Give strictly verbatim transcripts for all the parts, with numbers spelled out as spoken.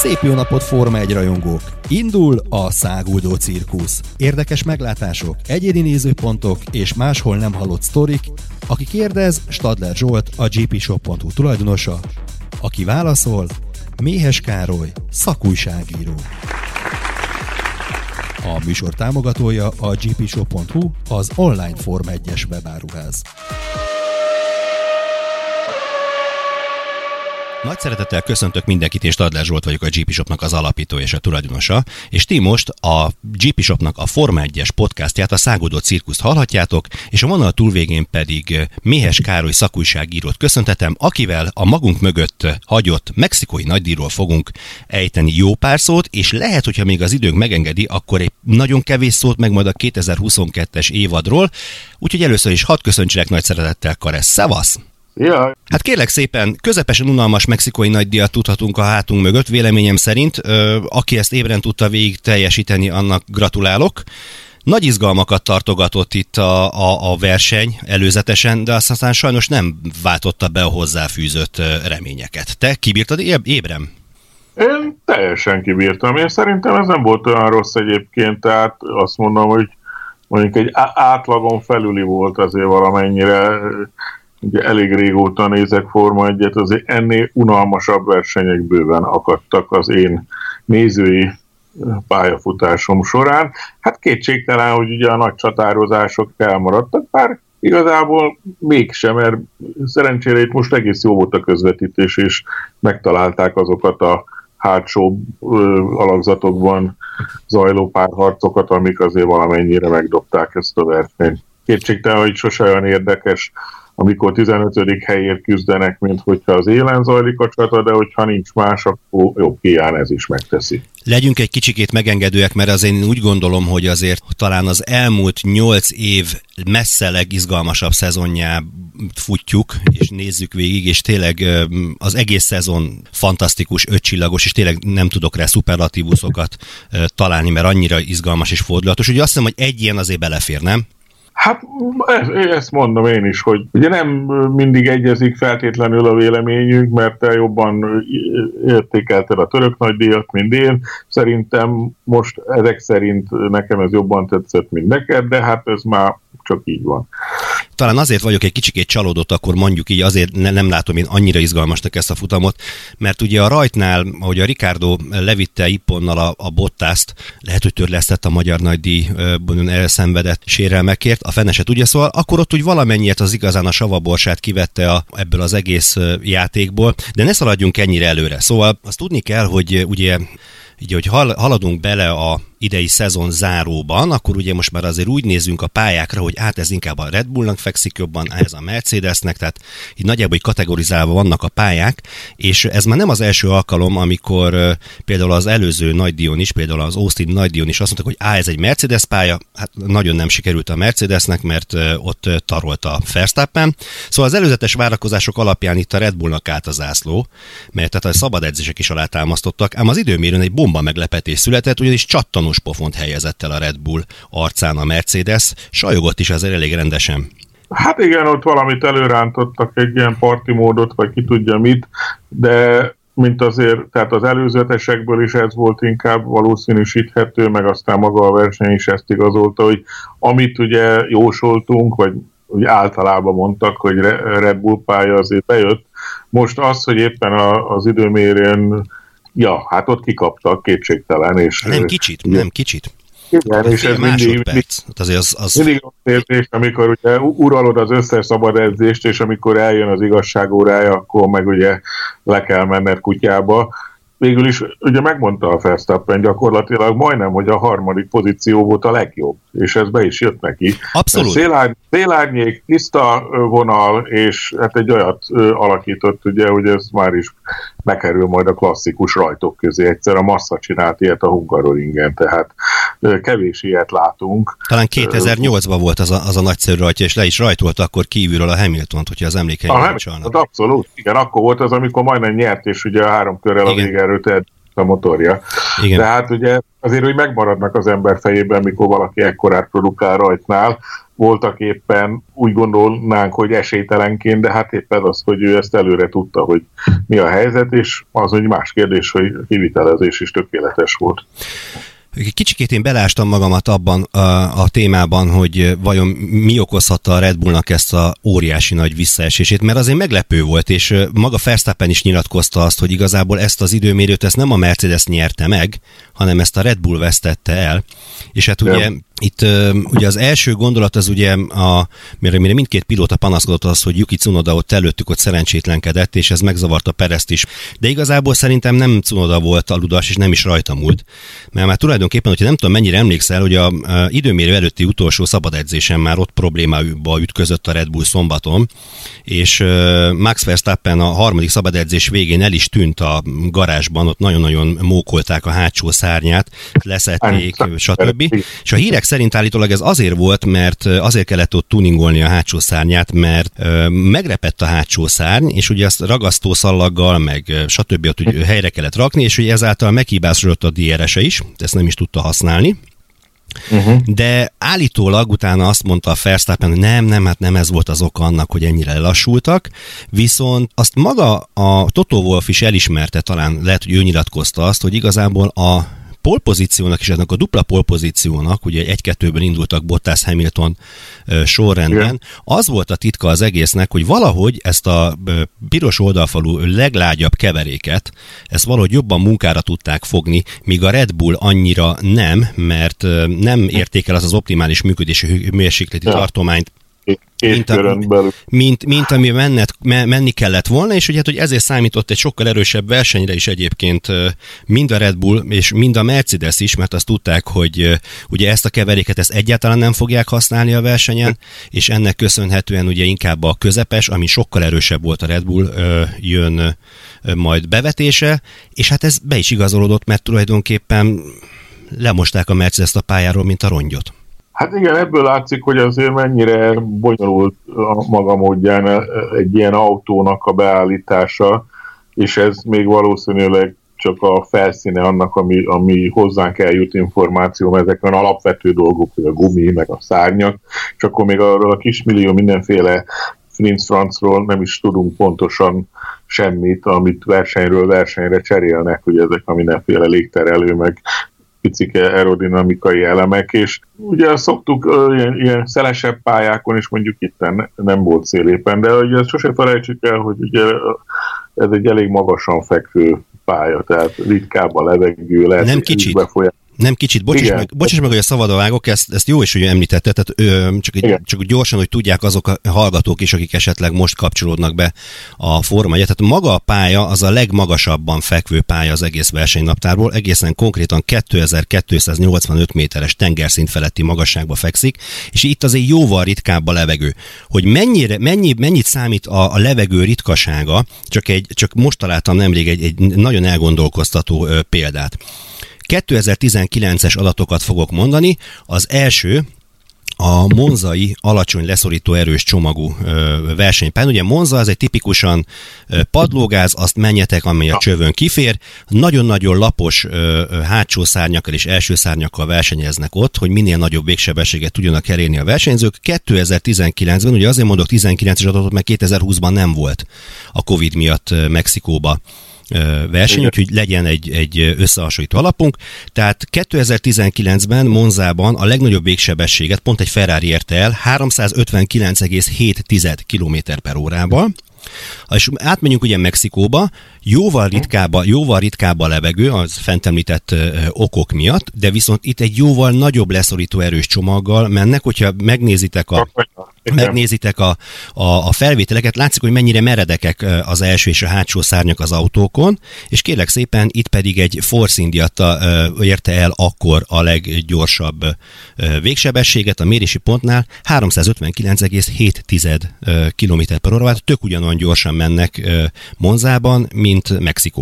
Szép jó napot, Forma egy rajongók! Indul a Száguldó Cirkusz. Érdekes meglátások, egyéni nézőpontok és máshol nem hallott sztorik. Aki kérdez, Stadler Zsolt, a gé pé shop pont hu tulajdonosa. Aki válaszol, Méhes Károly, szakújságíró. A műsor támogatója a gé pé shop pont hu, az online Forma egyes webáruház. Nagy szeretettel köszöntök mindenkit, én Stadler Zsolt vagyok, a gé pé Shopnak az alapítója és a tulajdonosa, és ti most a gé pé Shopnak a Forma egyes podcastját, a Száguldó Cirkuszt hallhatjátok, és a vonal túlvégén pedig Méhes Károly szakújságírót köszöntetem, akivel a magunk mögött hagyott mexikói nagydíjról fogunk ejteni jó pár szót, és lehet, hogyha még az időnk megengedi, akkor egy nagyon kevés szót meg majd a kétezer-huszonkettes évadról, úgyhogy először is hadd köszöntsenek nagy szeretettel, Karesz. Szevasz! Ja. Hát kérlek szépen, közepesen unalmas mexikói nagydíjat tudhatunk a hátunk mögött, véleményem szerint. Ö, aki ezt ébren tudta végig teljesíteni, annak gratulálok. Nagy izgalmakat tartogatott itt a, a, a verseny előzetesen, de aztán sajnos nem váltotta be a hozzáfűzött reményeket. Te kibírtad ébren? Én teljesen kibírtam. Én szerintem ez nem volt olyan rossz egyébként, tehát azt mondom, hogy mondjuk egy átlagon felüli volt azért valamennyire. Ugye elég régóta nézek Forma egyet, azért ennél unalmasabb versenyek bőven akadtak az én nézői pályafutásom során. Hát kétségtelen, hogy ugye a nagy csatározások elmaradtak, bár igazából mégsem, mert szerencsére itt most egész jó volt a közvetítés, és megtalálták azokat a hátsó ö, alakzatokban zajló párharcokat, amik azért valamennyire megdobták ezt a versenyt. Kétségtelen, hogy sose olyan érdekes, amikor tizenötödik helyért küzdenek, mint hogyha az élen zajlik a csata, de hogyha nincs más, akkor jó, kiján ez is megteszi. Legyünk egy kicsikét megengedőek, mert azért én úgy gondolom, hogy azért talán az elmúlt nyolc év messze legizgalmasabb szezonját futjuk, és nézzük végig, és tényleg az egész szezon fantasztikus, ötcsillagos, és tényleg nem tudok rá szuperlatívuszokat találni, mert annyira izgalmas és fordulatos. Ugye azt hiszem, hogy egy ilyen azért belefér, nem? Hát ezt mondom én is, hogy ugye nem mindig egyezik feltétlenül a véleményünk, mert te jobban értékelted a török nagydíjat, mint én. Szerintem most ezek szerint nekem ez jobban tetszett, mint neked, de hát ez már csak így van. Talán azért vagyok egy kicsikét csalódott, akkor mondjuk így, azért ne, nem látom én annyira izgalmasnak ezt a futamot, mert ugye a rajtnál, ahogy a Ricardo levitte Ipponnal a, a Bottaszt, lehet, hogy törlesztett a magyar nagydíjban elszenvedett sérelmekért, a fene se tudja, szóval akkor ott úgy valamennyit az igazán a savaborsát kivette a, ebből az egész játékból, de ne szaladjunk ennyire előre. Szóval azt tudni kell, hogy ugye így, hogy haladunk bele a idei szezon záróban, akkor ugye most már azért úgy nézünk a pályákra, hogy hát ez inkább a Red Bullnak fekszik jobban, ez a Mercedesnek, tehát így nagyjából kategorizálva vannak a pályák, és ez már nem az első alkalom, amikor uh, például az előző nagydíjon is, például az Austin nagydíjon is azt mondtak, hogy á, ez egy Mercedes pálya, hát nagyon nem sikerült a Mercedesnek, mert uh, ott uh, tarolt a Verstappen. Szóval az előzetes várakozások alapján itt a Red Bullnak állt a zászló, mert tehát a szabad edzések is alátámasztottak, ám az időmérőn egy bomba meglepetés született, ugyanis csattanós pofont helyezett el a Red Bull arcán a Mercedes, sajogott is azért elég rendesen. Hát igen, ott valamit előrántottak, egy ilyen parti módot, vagy ki tudja mit, de mint azért, tehát az előzetesekből is ez volt inkább valószínűsíthető, meg aztán maga a verseny is ezt igazolta, hogy amit ugye jósoltunk, vagy ugye általában mondtak, hogy Red Bull pálya azért bejött. Most az, hogy éppen az időmérőn ja, hát ott kikaptak, kétségtelen. És, nem kicsit, ugye, nem kicsit. Igen, és ez mindig, mindig, azért az, az... mindig az érzés, amikor ugye uralod az összes szabad edzést, és amikor eljön az igazság órája, akkor meg ugye le kell menned kutyába. Végül is ugye megmondta a Verstappen gyakorlatilag majdnem, hogy a harmadik pozíció volt a legjobb, és ez be is jött neki. Abszolút. Szélárny, szélárnyék, tiszta vonal, és hát egy olyat alakított, ugye, hogy ez már is bekerül majd a klasszikus rajtok közé. Egyszer a Massa csinált ilyet a Hungaroringen, tehát kevés ilyet látunk. Talán kétezer-nyolcban volt az a, az a nagyszerű rajtja, és le is rajtolt akkor kívülről a Hamiltont, hogyha az emlékeim nem csalnak. Abszolút, igen, akkor volt az, amikor majdnem nyert, és ugye a három körrel a végerőt a motorja. Igen. De hát ugye azért, hogy megmaradnak az ember fejében, mikor valaki ekkorát produkál rajtnál, voltak éppen úgy gondolnánk, hogy esélytelenként, de hát éppen az, hogy ő ezt előre tudta, hogy mi a helyzet, és az, hogy más kérdés, hogy a kivitelezés is tökéletes volt. Kicsikét én belástam magamat abban a, a témában, hogy vajon mi okozhatta a Red Bullnak ezt a óriási nagy visszaesését, mert azért meglepő volt, és maga Verstappen is nyilatkozta azt, hogy igazából ezt az időmérőt ezt nem a Mercedes nyerte meg, hanem ezt a Red Bull vesztette el. És hát ugye ja. Itt ugye az első gondolat az ugye, a, mire, mire mindkét pilóta panaszkodott az, hogy Yuki Tsunoda ott előttük ott szerencsétlenkedett, és ez megzavarta Perezt is. De igazából szerintem nem Tsunoda volt a ludas, és nem is rajta múlt. Mert már tulajdonképpen, hogyha nem tudom mennyire emlékszel, hogy a, a időmérő előtti utolsó szabad edzésen már ott problémába ütközött a Red Bull szombaton, és uh, Max Verstappen a harmadik szabad edzés végén el is tűnt a garázsban, ott nagyon-nagyon mókolták a hátsó szárnyát, leszették, stb. És a hírek szerint állítólag ez azért volt, mert azért kellett ott tuningolni a hátsó szárnyát, mert ö, megrepett a hátsó szárny, és ugye azt ragasztószallaggal, meg stb. Ott ugye helyre kellett rakni, és ugye ezáltal meghibásodott a dé er es-e is, ezt nem is tudta használni. Uh-huh. De állítólag utána azt mondta a Verstappen, hogy nem, nem, hát nem ez volt az oka annak, hogy ennyire lelassultak, viszont azt maga a Toto Wolff is elismerte, talán lehet, hogy ő nyilatkozta azt, hogy igazából a polpozíciónak és ennek a dupla polpozíciónak, ugye egy-kettőben indultak Bottas Hamilton uh, sorrendben, igen. Az volt a titka az egésznek, hogy valahogy ezt a uh, piros oldalfalú leglágyabb keveréket, ezt valahogy jobban munkára tudták fogni, míg a Red Bull annyira nem, mert uh, nem érték el az az optimális működési hőmérsékleti ja. tartományt, Mint, a, mint, mint ami mennet, menni kellett volna, és ugye hát, hogy ezért számított egy sokkal erősebb versenyre is egyébként mind a Red Bull és mind a Mercedes is, mert azt tudták, hogy ugye ezt a keveréket ezt egyáltalán nem fogják használni a versenyen, és ennek köszönhetően ugye inkább a közepes, ami sokkal erősebb volt a Red Bull, jön majd bevetése, és hát ez be is igazolódott, mert tulajdonképpen lemosták a Mercedes a pályáról, mint a rongyot. Hát igen, ebből látszik, hogy azért mennyire bonyolult a maga módján egy ilyen autónak a beállítása, és ez még valószínűleg csak a felszíne annak, ami, ami hozzánk eljut információ, mert ezek olyan alapvető dolgok, hogy a gumi, meg a szárnyak, és akkor még arról a kismillió mindenféle Frinz-Francról nem is tudunk pontosan semmit, amit versenyről versenyre cserélnek, hogy ezek a mindenféle légterelő, meg picike aerodinamikai elemek, és ugye szoktuk ilyen, ilyen szelesebb pályákon is, mondjuk itt nem volt szélépen, de ugye ezt sose felejtsük el, hogy ugye ez egy elég magasan fekvő pálya, tehát ritkább a levegő, lehet, nem kicsit. Nem kicsit, bocsáss meg, bocsáss meg, hogy a szabadba vágok, ezt, ezt jó is, hogy említette, tehát ö, csak, egy, csak gyorsan, hogy tudják azok a hallgatók is, akik esetleg most kapcsolódnak be a fórumra. Tehát maga a pálya az a legmagasabban fekvő pálya az egész versenynaptárból, egészen konkrétan kétezer-kétszáznyolcvanöt méteres tengerszint feletti magasságba fekszik, és itt azért jóval ritkább a levegő. Hogy mennyire, mennyi, mennyit számít a, a levegő ritkasága, csak, egy, csak most találtam nemrég egy, egy nagyon elgondolkoztató ö, példát. kétezer-tizenkilences adatokat fogok mondani. Az első a monzai alacsony leszorító erős csomagú ö, versenypályán. Ugye Monza az egy tipikusan ö, padlógáz, azt menjetek, amely a csövön kifér. Nagyon-nagyon lapos ö, hátsó szárnyakkal és első szárnyakkal versenyeznek ott, hogy minél nagyobb végsebességet tudjanak elérni a versenyzők. kétezer-tizenkilencben, ugye azért mondok tizenkilences adatot, mert kétezer-húszban nem volt a Covid miatt ö, Mexikóba verseny, úgyhogy legyen egy, egy összehasonlító alapunk. Tehát kétezer-tizenkilencben Monzában a legnagyobb végsebességet pont egy Ferrari érte el háromszázötvenkilenc egész hét kilométer per órában. És átmenjünk ugye Mexikóba, jóval ritkább, jóval ritkább a levegő, az fent említett ö, okok miatt, de viszont itt egy jóval nagyobb leszorító erős csomaggal mennek, hogyha megnézitek a, megnézitek a, a, a felvételeket, látszik, hogy mennyire meredekek az első és a hátsó szárnyak az autókon, és kérlek szépen itt pedig egy Force India-ta érte el akkor a leggyorsabb ö, végsebességet a mérési pontnál, háromszázötvenkilenc egész hét kilométer per óra, tök ugyanolyan gyorsan mennek Monzában, mint Mexikóban.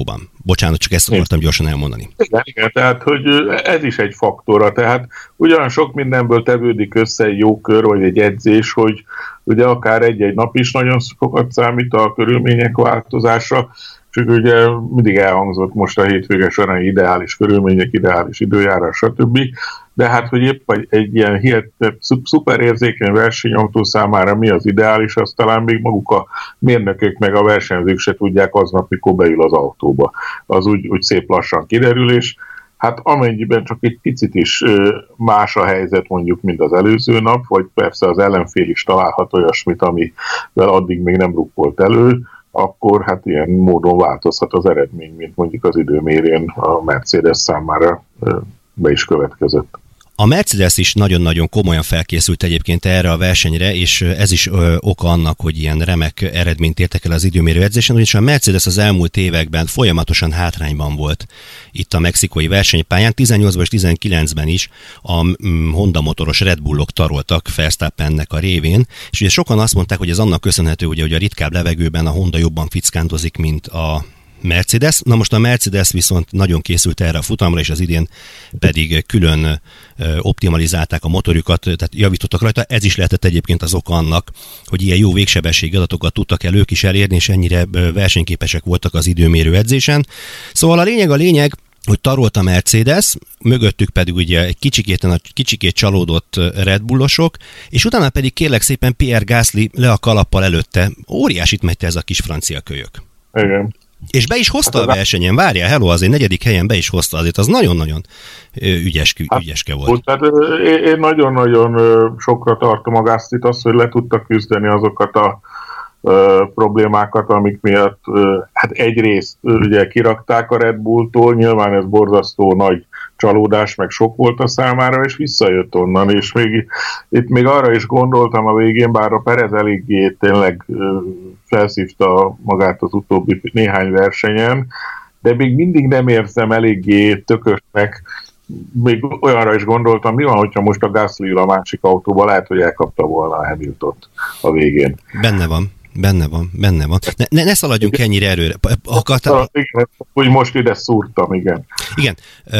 Bocsánat, csak ezt akartam gyorsan elmondani. Igen, igen, tehát hogy ez is egy faktora, tehát ugyan sok mindenből tevődik össze egy jó kör, vagy egy edzés, hogy ugye akár egy-egy nap is nagyon sokat számít a körülmények változása, csak ugye mindig elhangzott most a hétvége során ideális körülmények, ideális időjárás, stb. De hát, hogy épp egy, egy ilyen hihetetlen, szuper érzékeny versenyautó számára mi az ideális, azt talán még maguk a mérnökök meg a versenyzők se tudják aznap, mikor beül az autóba. Az úgy, úgy szép lassan kiderül, és hát amennyiben csak egy picit is más a helyzet mondjuk, mint az előző nap, vagy persze az ellenfél is találhat olyasmit, amivel addig még nem rukkolt elő, akkor hát ilyen módon változhat az eredmény, mint mondjuk az időmérőn a Mercedes számára be is következett. A Mercedes is nagyon-nagyon komolyan felkészült egyébként erre a versenyre, és ez is ö, oka annak, hogy ilyen remek eredményt értek el az időmérő edzésen, ugyanis a Mercedes az elmúlt években folyamatosan hátrányban volt itt a mexikói versenypályán, tizennyolcban és tizenkilencben is a mm, Honda motoros Red Bullok taroltak Verstappennek a révén, és ugye sokan azt mondták, hogy ez annak köszönhető, ugye, hogy a ritkább levegőben a Honda jobban fickándozik, mint a Mercedes. Na most a Mercedes viszont nagyon készült erre a futamra, és az idén pedig külön optimalizálták a motorjukat, tehát javítottak rajta. Ez is lehetett egyébként az oka annak, hogy ilyen jó végsebességi adatokat tudtak el ők is elérni, és ennyire versenyképesek voltak az időmérő edzésen. Szóval a lényeg a lényeg, hogy tarolt a Mercedes, mögöttük pedig ugye egy kicsikét, a kicsikét csalódott Red Bullosok, és utána pedig kérlek szépen Pierre Gasly le a kalappal előtte. Óriásit megy ez a kis francia kölyök. Igen. És be is hozta hát a versenyen, várjál, hello, azért negyedik helyen be is hozta, azért az nagyon-nagyon ügyes, ügyeske volt. Hát, én nagyon-nagyon sokra tartom a Gaslyt, azt, hogy le tudta küzdeni azokat a ö, problémákat, amik miatt ö, hát egyrészt ugye kirakták a Red Bulltól, nyilván ez borzasztó nagy csalódás, meg sok volt a számára, és visszajött onnan, és még, itt még arra is gondoltam a végén, bár a Perez eléggé tényleg ö, felszívta magát az utóbbi néhány versenyen, de még mindig nem érzem eléggé tökösnek. Még olyanra is gondoltam, mi van, hogyha most a Gasly ül a másik autóba, lehet, hogy elkapta volna a Hamiltont a végén. Benne van. Benne van, benne van. Ne, ne, ne szaladjunk ennyire előre. Akartál... Igen, úgy most ide szúrtam, igen. Igen,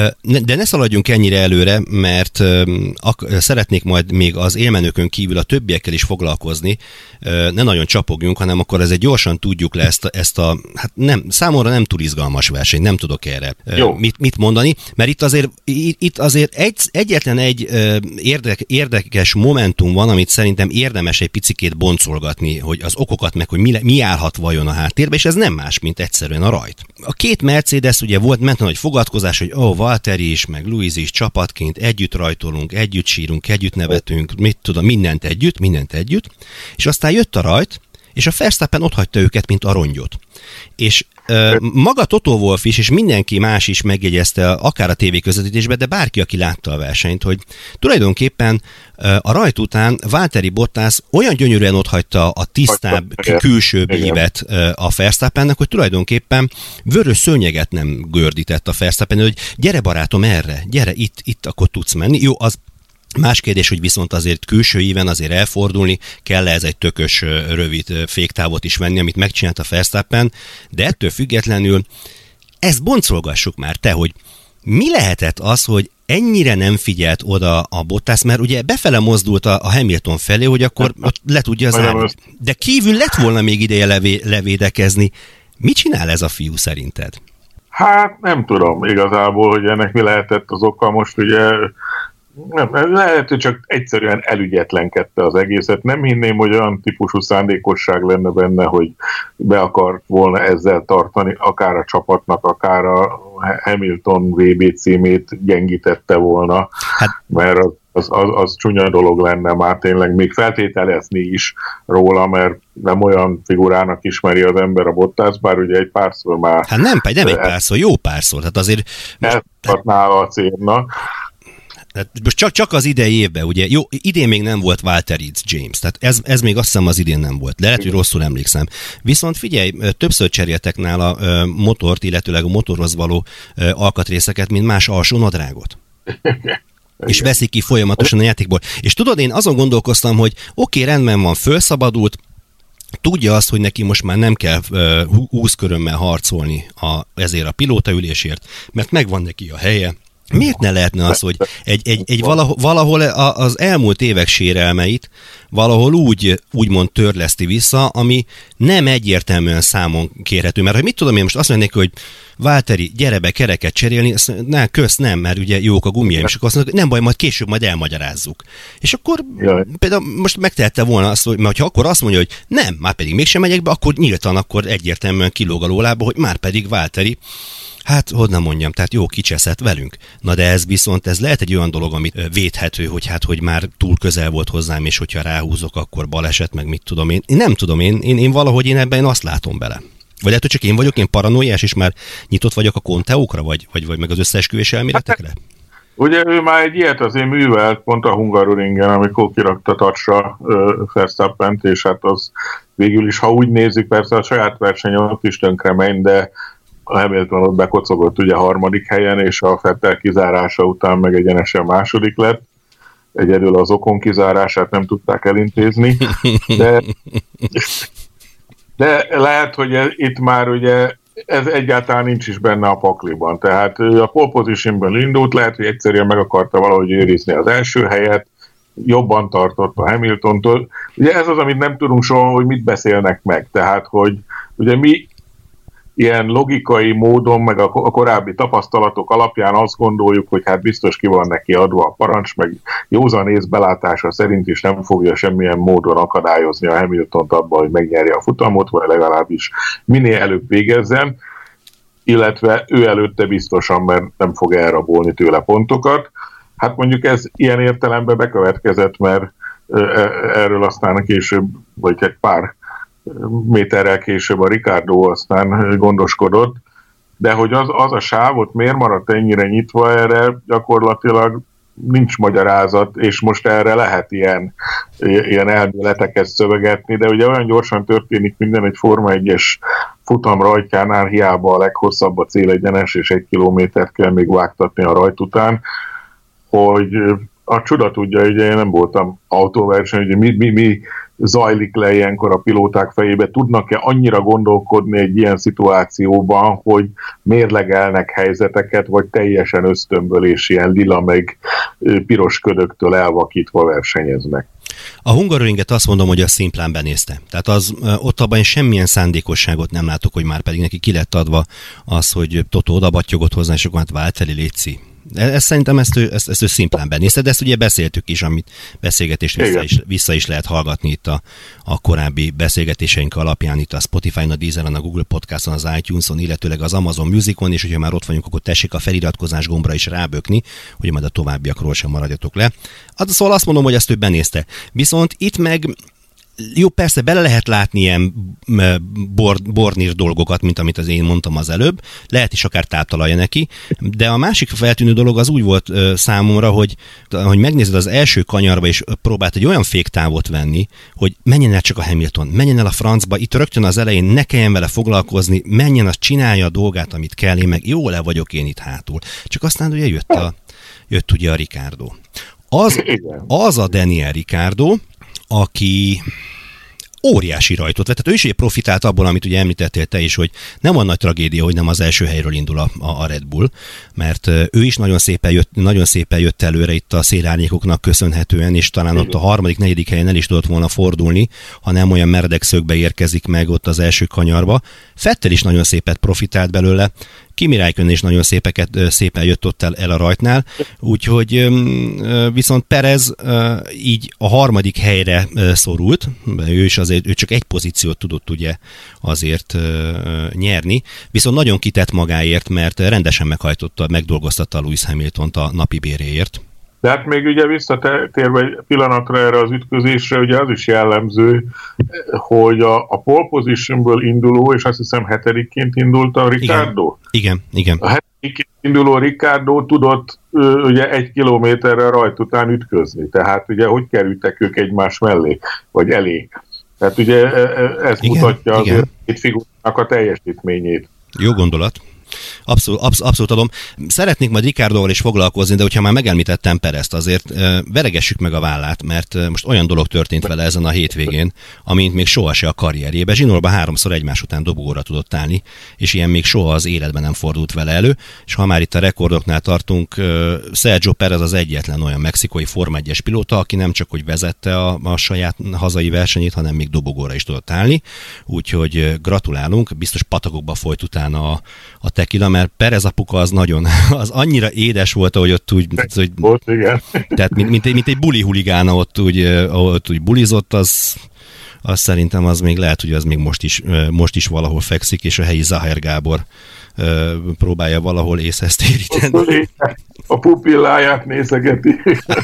de ne szaladjunk ennyire előre, mert szeretnék majd még az élmenőkön kívül a többiekkel is foglalkozni. Ne nagyon csapogjunk, hanem akkor ezzel gyorsan tudjuk le ezt a, ezt a hát nem, számomra nem túl izgalmas verseny, nem tudok erre mit, mit mondani, mert itt azért, itt azért egy, egyetlen egy érdek, érdekes momentum van, amit szerintem érdemes egy picikét boncolgatni, hogy az okok meg, hogy mi, mi állhat vajon a háttérbe, és ez nem más, mint egyszerűen a rajt. A két Mercedes ugye volt, ment a nagy fogadkozás, hogy ó, oh, Valtteri is, meg Lewis is csapatként együtt rajtolunk, együtt sírunk, együtt nevetünk, mit tudom, mindent együtt, mindent együtt, és aztán jött a rajt, és a Verstappen otthagyta őket, mint a rongyot. És uh, maga Toto Wolff is, és mindenki más is megjegyezte, akár a tévéközvetítésben, de bárki, aki látta a versenyt, hogy tulajdonképpen uh, a rajt után Valtteri Bottas olyan gyönyörűen otthagyta a tisztább, külsőbb évet uh, a Verstappennek, hogy tulajdonképpen vörös szőnyeget nem gördített a Verstappen, hogy gyere barátom erre, gyere itt, itt akkor tudsz menni. Jó, az más kérdés, hogy viszont azért külső íven azért elfordulni, kell ez egy tökös, rövid féktávot is venni, amit megcsinált a Verstappen, de ettől függetlenül ezt boncolgassuk már te, hogy mi lehetett az, hogy ennyire nem figyelt oda a Bottas, mert ugye befele mozdult a Hamilton felé, hogy akkor le tudja zárni. De kívül lett volna még ideje levé, levédekezni. Mit csinál ez a fiú szerinted? Hát nem tudom igazából, hogy ennek mi lehetett az oka. Most ugye nem, lehet, hogy csak egyszerűen elügyetlenkedte az egészet. Nem hinném, hogy olyan típusú szándékosság lenne benne, hogy be akart volna ezzel tartani, akár a csapatnak, akár a Hamilton vé bé címét gyengítette volna, hát, mert az, az, az, az csúnya dolog lenne már tényleg, még feltételezni is róla, mert nem olyan figurának ismeri az ember a Bottas, bár ugye egy párszor már... Hát nem, nem egy párszor, jó párszor, hát azért... Eltartná a célnak. Most csak, csak az idei évben, ugye, jó, idén még nem volt Valtteri James, tehát ez, ez még azt hiszem az idén nem volt, de lehet, hogy rosszul emlékszem. Viszont figyelj, többször cseréltek nála motort, illetőleg a motorhoz való alkatrészeket, mint más alsó nadrágot. És veszik ki folyamatosan a játékból. És tudod, én azon gondolkoztam, hogy oké, okay, rendben van, fölszabadult, tudja azt, hogy neki most már nem kell húsz körömmel harcolni a, ezért a pilótaülésért, mert megvan neki a helye. Miért ne lehetne az, hogy egy, egy, egy valahol, valahol az elmúlt évek sérelmeit valahol úgy, úgymond törleszti vissza, ami nem egyértelműen számon kérhető. Mert hogy mit tudom én most azt mondják, hogy Válteri, gyere be kereket cserélni, azt ne, kösz, nem, mert ugye jók a gumiaim, és akkor azt mondják, nem baj, majd később majd elmagyarázzuk. És akkor Jaj. például most megtehette volna azt, hogy mert ha akkor azt mondja, hogy nem, már pedig mégsem megyek be, akkor nyíltan akkor egyértelműen kilóg a lólába, hogy már pedig Válteri, hát, hogy nem mondjam, tehát jó, kicseszett velünk. Na de ez viszont, ez lehet egy olyan dolog, amit védhető, hogy hát, hogy már túl közel volt hozzám, és hogyha ráhúzok, akkor baleset, meg mit tudom én. Én nem tudom, én, én, én valahogy én ebben én azt látom bele. Vagy lehet, hogy csak én vagyok, én paranoiás, és már nyitott vagyok a konteókra, vagy, vagy, vagy meg az összeesküvés elméletekre? Hát, ugye ő már egy ilyet azért művelt, pont a Hungaroringen, amikor kirakta tacsra Verstappent, és hát az végül is, ha úgy nézzük, persze a saját versenyen ott is tönkre menj, de a Hamilton ott bekocogott ugye harmadik helyen, és a Vettel kizárása után meg egyenesen második lett. Egyedül az Ocon kizárását nem tudták elintézni. De, de lehet, hogy ez, itt már ugye ez egyáltalán nincs is benne a pakliban. Tehát ő a pole positionből indult, lehet, hogy egyszerűen meg akarta valahogy őrizni az első helyet, jobban tartott a Hamiltontól. Ugye ez az, amit nem tudunk soha, hogy mit beszélnek meg. Tehát, hogy ugye mi ilyen logikai módon, meg a korábbi tapasztalatok alapján azt gondoljuk, hogy hát biztos ki van neki adva a parancs, meg józan ész belátása szerint is nem fogja semmilyen módon akadályozni a Hamiltont abban, hogy megnyerje a futamot, vagy legalábbis minél előbb végezzen, illetve ő előtte biztosan, mert nem fog elrabolni tőle pontokat. Hát mondjuk ez ilyen értelemben bekövetkezett, mert erről aztán később, vagy egy pár méterrel később a Ricciardo aztán gondoskodott, de hogy az, az a sávot miért maradt ennyire nyitva, erre gyakorlatilag nincs magyarázat, és most erre lehet ilyen, ilyen elméleteket szövegetni, de ugye olyan gyorsan történik minden egy Forma egyes futam rajtjánál, hiába a leghosszabb a célegyenes, és egy kilométert kell még vágtatni a rajt után, hogy a csuda tudja, ugye én nem voltam autóverseny, hogy mi, mi, mi zajlik le ilyenkor a pilóták fejébe, tudnak-e annyira gondolkodni egy ilyen szituációban, hogy mérlegelnek helyzeteket, vagy teljesen ösztönből és ilyen lila meg piros ködöktől elvakítva versenyeznek. A Hungaroringet azt mondom, hogy az szimplán benézte. Tehát az, ott abban én semmilyen szándékosságot nem látok, hogy már pedig neki ki lett adva az, hogy Totó oda battyogott hozzá, és akkor hát Válteri létszi. Ez, szerintem ezt ő, ezt, ezt ő szimplán benézte, de ezt ugye beszéltük is, amit beszélgetést vissza is, vissza is lehet hallgatni itt a, a korábbi beszélgetéseink alapján, itt a Spotify-on, a Deezeren, a Google Podcast-on, az iTunes-on, illetőleg az Amazon Music-on, és hogyha már ott vagyunk, akkor tessék a feliratkozás gombra is rábökni, hogy majd a továbbiakról sem maradjatok le. Hát szóval azt mondom, hogy ezt ő benézte. Viszont itt meg jó, persze bele lehet látni ilyen bor, bornír dolgokat, mint amit az én mondtam az előbb, lehet is akár táptalaja neki, de a másik feltűnő dolog az úgy volt ö, számomra, hogy, hogy megnézed az első kanyarba, és próbált egy olyan féktávot venni, hogy menjen el csak a Hamilton, menjen el a francba, itt rögtön az elején ne kelljen vele foglalkozni, menjen, az csinálja a dolgát, amit kell, én meg jól le vagyok én itt hátul. Csak aztán ugye jött, a, jött ugye a Ricciardo. Az, az a Daniel Ricciardo, aki óriási rajtot vett. Tehát ő is ugye profitált abból, amit ugye említettél te is, hogy nem van nagy tragédia, hogy nem az első helyről indul a, a Red Bull, mert ő is nagyon szépen jött, nagyon szépen jött előre itt a szélárnyékoknak köszönhetően, és talán ott a harmadik, negyedik helyen el is tudott volna fordulni, ha nem olyan meredek szögbe érkezik meg ott az első kanyarba. Vettel is nagyon szépet profitált belőle, Kimi Räikkönen is nagyon szépeket, szépen jött ott el, el a rajtnál, úgyhogy viszont Perez így a harmadik helyre szorult, ő is azért, ő csak egy pozíciót tudott ugye azért nyerni, viszont nagyon kitett magáért, mert rendesen meghajtotta, megdolgoztatta Lewis Hamiltont a napi béréért. De hát még ugye visszatérve egy pillanatra erre az ütközésre, ugye az is jellemző, hogy a, a pole positionből induló, és azt hiszem hetedikként indult a Ricciardo. Igen, igen. A hetedikként induló Ricciardo tudott ugye egy kilométerre rajt után ütközni. Tehát ugye hogy kerültek ők egymás mellé, vagy elé. Tehát ugye ez igen, mutatja azért itt figurának a teljesítményét. Jó gondolat. Abszolút, absz- abszolút adom. Szeretnék majd Ricciardóval is foglalkozni, de hogyha már megemlítettem Perezt, azért uh, veregessük meg a vállát, mert uh, most olyan dolog történt vele ezen a hétvégén, amint még soha se a karrierjében. Zsinórban háromszor egymás után dobogóra tudott állni, és ilyen még soha az életben nem fordult vele elő, és ha már itt a rekordoknál tartunk, uh, Sergio Perez az egyetlen olyan mexikói Forma egyes pilóta, aki nem csak hogy vezette a, a saját hazai versenyét, hanem még dobogóra is tudott állni, úgyhogy gratulálunk, biztos patakokba folyt utána a, a tequila, mert Perez apuka az nagyon, az annyira édes volt, ahogy ott úgy, hogy, volt, igen. Tehát mint, mint, egy, mint egy buli huligána ott úgy, ott úgy bulizott, az, az szerintem az még lehet, hogy az még most is, most is valahol fekszik, és a helyi Zahir Gábor próbálja valahol észhez téríteni. A pupilláját nézegeti.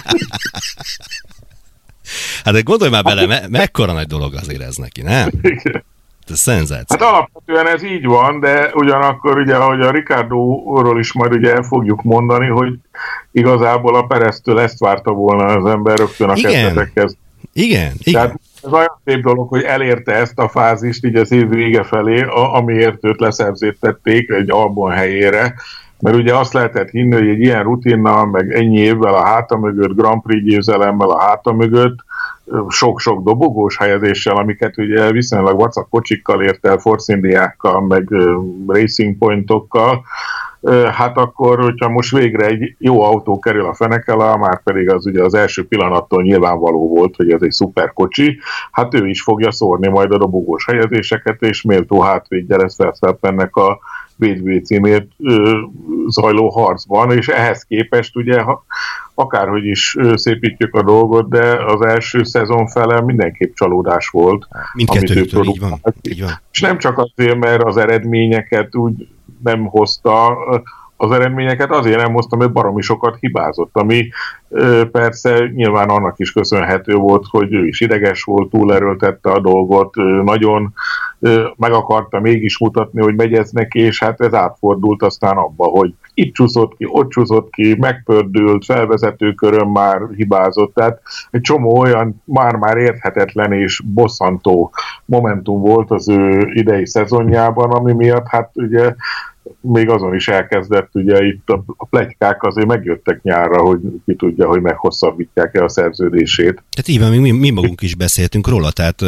Hát de gondolj már bele, me- mekkora nagy dolog azért ez neki, nem? Igen. Ez szenzáció. Hát alapvetően ez így van, de ugyanakkor ugye, ahogy a Ricciardóról is majd ugye el fogjuk mondani, hogy igazából a Pereztől ezt várta volna az ember rögtön a kezdetekhez. Igen, igen. Tehát ez olyan szép dolog, hogy elérte ezt a fázist így az év vége felé, amiért őt leszerződtették egy Albon helyére, mert ugye azt lehetett hinni, hogy egy ilyen rutinnal, meg ennyi évvel a háta mögött, Grand Prix győzelemmel a háta mögött, sok-sok dobogós helyezéssel, amiket ugye viszonylag vacak kocsikkal ért el, Force Indiákkal, meg Racing Pointokkal, hát akkor, hogyha most végre egy jó autó kerül a feneke alá, már pedig az ugye az első pillanattól nyilvánvaló volt, hogy ez egy szuper kocsi, hát ő is fogja szórni majd a dobogós helyezéseket, és méltó hátvédje lesz Verstappennek a vé dé bé címért ö, zajló harcban, és ehhez képest ugye ha, akárhogy is ö, szépítjük a dolgot, de az első szezon fele mindenképp csalódás volt. Mindkettőtől így van, így van. És nem csak azért, mert az eredményeket úgy nem hozta, az eredményeket azért nem hozta, mert baromi sokat hibázott, ami ö, persze nyilván annak is köszönhető volt, hogy ő is ideges volt, túlerőltette a dolgot, ö, nagyon ö, meg akarta mégis mutatni, hogy megy ez neki, és hát ez átfordult aztán abba, hogy itt csúszott ki, ott csúszott ki, megpördült, felvezető körön már hibázott, tehát egy csomó olyan már-már érthetetlen és bosszantó momentum volt az ő idei szezonjában, ami miatt hát ugye még azon is elkezdett, ugye itt a, a pletykák azért megjöttek nyárra, hogy ki tudja, hogy meghosszabbítják-e a szerződését. Tehát így van, mi, mi magunk is beszéltünk róla, tehát...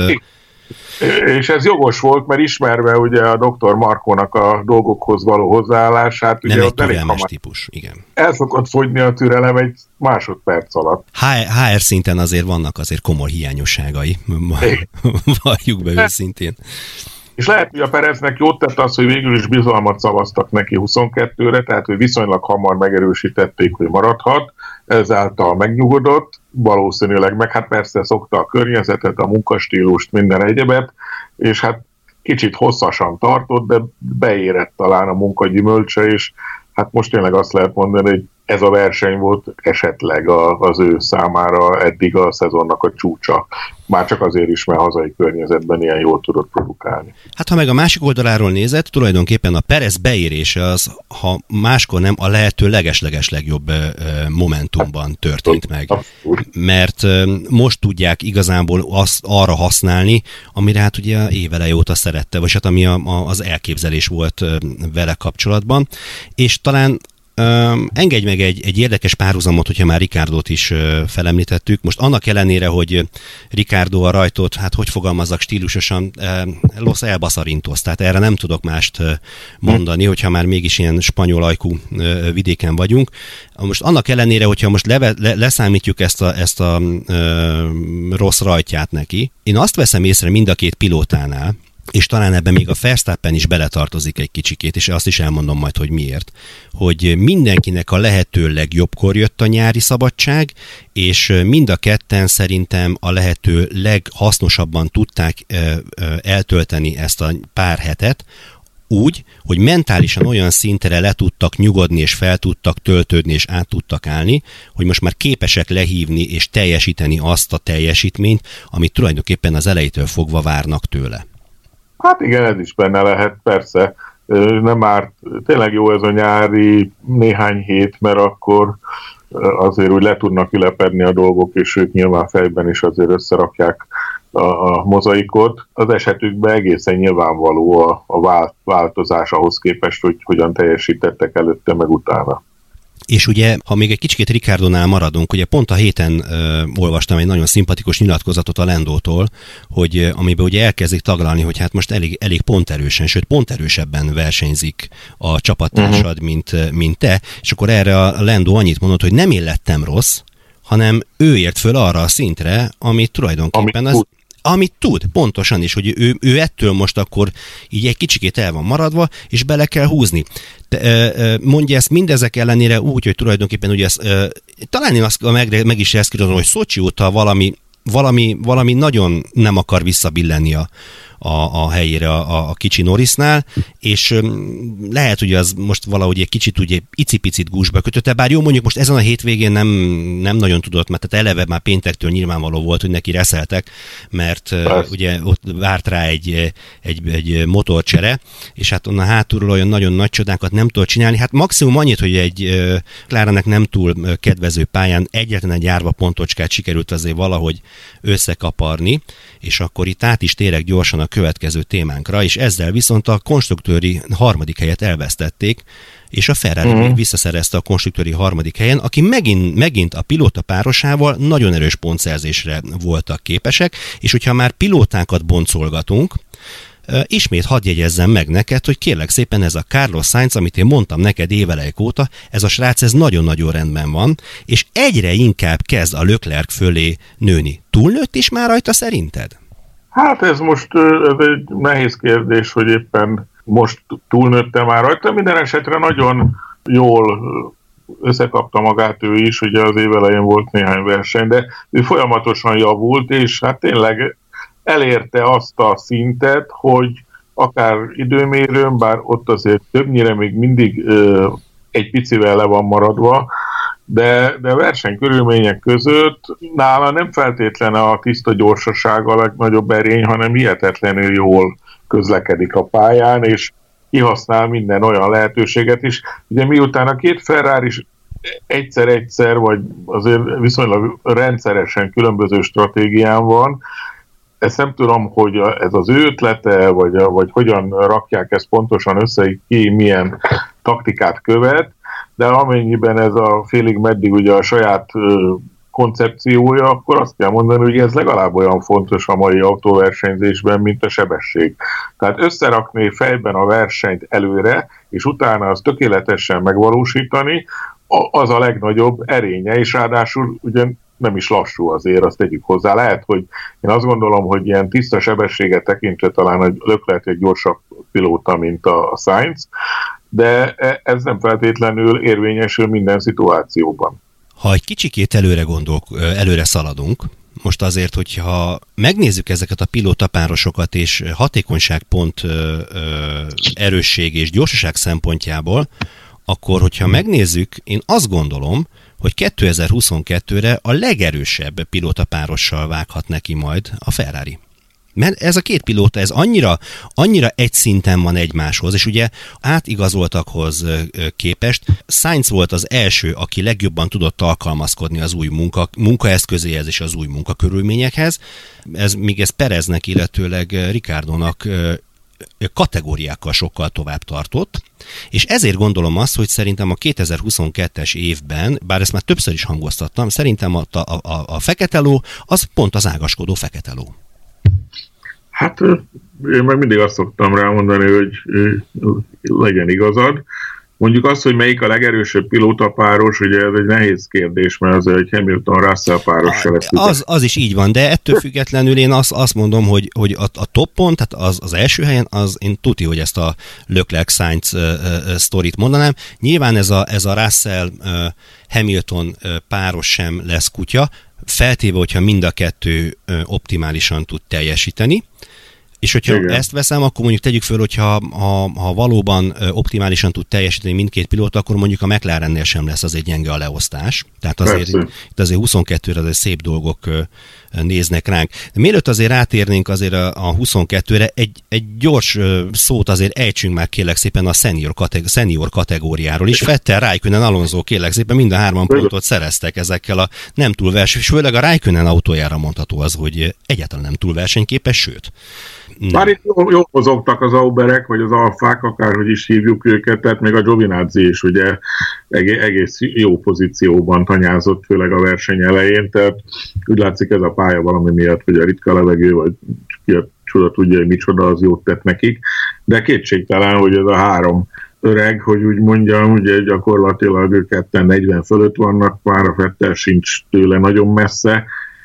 És ez jogos volt, mert ismerve ugye a doktor Markónak a dolgokhoz való hozzáállását, nem ugye egy türelmes típus, igen. El szokott fogyni a türelem egy másodperc alatt. há er szinten azért vannak azért komoly hiányosságai, valljuk be őszintén. És lehet, hogy a Pereznek jót tett az, hogy végül is bizalmat szavaztak neki huszonkettőre, tehát hogy viszonylag hamar megerősítették, hogy maradhat, ezáltal megnyugodott, valószínűleg meg hát persze szokta a környezetet, a munkastílust, minden egyebet, és hát kicsit hosszasan tartott, de beérett talán a munka gyümölcse, és hát most tényleg azt lehet mondani, hogy ez a verseny volt esetleg az ő számára eddig a szezonnak a csúcsa. Már csak azért is, mert hazai környezetben ilyen jól tudott produkálni. Hát ha meg a másik oldaláról nézed, tulajdonképpen a Perez beérése az, ha máskor nem, a lehető legesleges legjobb momentumban történt meg. Mert most tudják igazából azt arra használni, amire hát ugye éveleje óta szerette, vagy hát ami a, a, az elképzelés volt vele kapcsolatban. És talán Um, engedj meg egy, egy érdekes párhuzamot, hogyha már Ricciardót is uh, felemlítettük. Most annak ellenére, hogy Ricciardo a rajtot, hát hogy fogalmazzak stílusosan, uh, Los Elbasarintos, tehát erre nem tudok mást uh, mondani, hogyha már mégis ilyen spanyol ajkú uh, vidéken vagyunk. Most annak ellenére, hogyha most leve, le, leszámítjuk ezt a, ezt a uh, rossz rajtját neki, én azt veszem észre mind a két pilótánál, és talán ebben még a Verstappen is beletartozik egy kicsikét, és azt is elmondom majd, hogy miért, hogy mindenkinek a lehető legjobbkor jött a nyári szabadság, és mind a ketten szerintem a lehető leghasznosabban tudták eltölteni ezt a pár hetet, úgy, hogy mentálisan olyan szintre le tudtak nyugodni, és fel tudtak töltődni, és át tudtak állni, hogy most már képesek lehívni és teljesíteni azt a teljesítményt, amit tulajdonképpen az elejétől fogva várnak tőle. Hát igen, ez is benne lehet, persze. Nem árt, tényleg jó ez a nyári néhány hét, mert akkor azért úgy le tudnak ülepedni a dolgok, és ők nyilván fejben is azért összerakják a, a mozaikot, az esetükben egészen nyilvánvaló a, a változás ahhoz képest, hogy hogyan teljesítettek előtte meg utána. És ugye, ha még egy kicsit Ricciardónál maradunk, ugye pont a héten ö, olvastam egy nagyon szimpatikus nyilatkozatot a Landótól, hogy ö, amiben ugye elkezdik taglalni, hogy hát most elég, elég ponterősen, sőt ponterősebben versenyzik a csapattársad, uh-huh. mint, mint te, és akkor erre a Landó annyit mondott, hogy nem én lettem rossz, hanem ő ért föl arra a szintre, amit tulajdonképpen amit az... Amit tud, pontosan is, hogy ő, ő ettől most akkor így egy kicsikét el van maradva, és bele kell húzni. De, mondja ezt mindezek ellenére úgy, hogy tulajdonképpen ugye ezt, talán én azt meg, meg is ezt kérdezem, hogy Szocsi óta valami, valami, valami nagyon nem akar visszabillenni a, a, a helyére a, a kicsi Norrisnál, és lehet, hogy az most valahogy egy kicsit ugye icipicit gúzsba kötötte, bár jó, mondjuk most ezen a hétvégén nem, nem nagyon tudott, mert tehát eleve már péntektől nyilvánvaló volt, hogy neki reszeltek, mert uh, ugye ott várt rá egy, egy, egy motorcsere, és hát onnan hátulról olyan nagyon nagy csodákat nem tudott csinálni, hát maximum annyit, hogy egy uh, Klárának nem túl uh, kedvező pályán egyetlen egy árva pontocskát sikerült azért valahogy összekaparni, és akkor itt át is térek gyorsan a következő témánkra, és ezzel viszont a konstruktőri harmadik helyet elvesztették, és a Ferrari uh-huh. visszaszerezte a konstruktőri harmadik helyen, aki megint, megint a pilóta párosával nagyon erős pontszerzésre voltak képesek, és hogyha már pilótákat boncolgatunk, ismét hadd jegyezzem meg neked, hogy kérlek szépen ez a Carlos Sainz, amit én mondtam neked évelejek óta, ez a srác, ez nagyon-nagyon rendben van, és egyre inkább kezd a Leclerc fölé nőni. Túlnőtt is már rajta szerinted? Hát ez most ez egy nehéz kérdés, hogy éppen most túlnőtte már rajta. Minden esetre nagyon jól összekapta magát ő is, ugye az év elején volt néhány verseny, de ő folyamatosan javult, és hát tényleg elérte azt a szintet, hogy akár időmérőn, bár ott azért többnyire még mindig ö, egy picivel le van maradva, de, de versenykörülmények között nála nem feltétlen a tiszta gyorsaság a legnagyobb erény, hanem hihetetlenül jól közlekedik a pályán, és kihasznál minden olyan lehetőséget is. Ugye miután a két Ferrari is egyszer-egyszer, vagy azért viszonylag rendszeresen különböző stratégián van, ezt nem tudom, hogy ez az ő ötlete, vagy, vagy hogyan rakják ezt pontosan össze, ki milyen taktikát követ, de amennyiben ez a félig meddig ugye a saját koncepciója, akkor azt kell mondani, hogy ez legalább olyan fontos a mai autóversenyzésben, mint a sebesség. Tehát összerakni fejben a versenyt előre, és utána azt tökéletesen megvalósítani, az a legnagyobb erénye, és ráadásul ugye nem is lassú azért, azt tegyük hozzá. Lehet, hogy én azt gondolom, hogy ilyen tiszta sebességet tekintve talán a Leclerc egy gyorsabb pilóta, mint a Sainz, de ez nem feltétlenül érvényesül minden szituációban. Ha egy kicsikét előre gondolk, előre szaladunk, most azért, hogyha megnézzük ezeket a pilótapárosokat, és hatékonyságpont, erősség és gyorsaság szempontjából, akkor, hogyha megnézzük, én azt gondolom, hogy kétezer-huszonkettőre a legerősebb pilótapárossal vághat neki majd a Ferrari. Mert ez a két pilóta, ez annyira, annyira egy szinten van egymáshoz, és ugye átigazoltakhoz képest Sainz volt az első, aki legjobban tudott alkalmazkodni az új munka, munkaeszközéhez és az új munkakörülményekhez. Ez, míg ez Pereznek, illetőleg Ricciardónak kategóriákkal sokkal tovább tartott, és ezért gondolom azt, hogy szerintem a kétezer-huszonkettes évben, bár ezt már többször is hangoztattam, szerintem a, a, a, a fekete ló, az pont az ágaskodó fekete ló. Hát én meg mindig azt szoktam rámondani, hogy legyen igazad. Mondjuk azt, hogy melyik a legerősebb pilótapáros, ugye ez egy nehéz kérdés, mert az egy Hamilton-Russell páros se lesz. Az, az is így van, de ettől függetlenül én azt, azt mondom, hogy, hogy a, a toppon, tehát az, az első helyen, az én tuti, hogy ezt a Leclerc-Sainz uh, uh, sztorit mondanám. Nyilván ez a, ez a Russell-Hamilton uh, uh, páros sem lesz kutya, feltéve, hogyha mind a kettő uh, optimálisan tud teljesíteni. És hogyha igen. ezt veszem, akkor mondjuk tegyük föl, hogyha ha, ha valóban optimálisan tud teljesíteni mindkét pilóta, akkor mondjuk a McLarennél sem lesz azért gyenge a leosztás. Tehát azért, itt azért huszonkettőre azért szép dolgok néznek ránk. De mielőtt azért rátérnénk azért a, a huszonkettőre, egy, egy gyors szót azért ejtsünk már kérlek szépen a senior, kategó- senior kategóriáról is. Vettel, Raikkonen, Alonso kérlek szépen mind a hárman pontot szereztek ezekkel a nem túl verseny, és főleg a Raikkonen autójára mondható az, hogy egyáltalán nem túl versenyképes, sőt. Már itt jól mozogtak az Auberek, vagy az Alfák, akárhogy is hívjuk őket, tehát még a Giovinazzi is ugye egész jó pozícióban tanyázott, főleg a verseny elején, tehát úgy látszik ez a pálya valami miatt, hogy a ritka levegő, vagy ki a csoda tudja, hogy micsoda, az jót tett nekik, de kétségtelen, hogy ez a három öreg, hogy úgy mondjam, ugye gyakorlatilag ők ketten negyven fölött vannak, már a Vettel sincs tőle nagyon messze,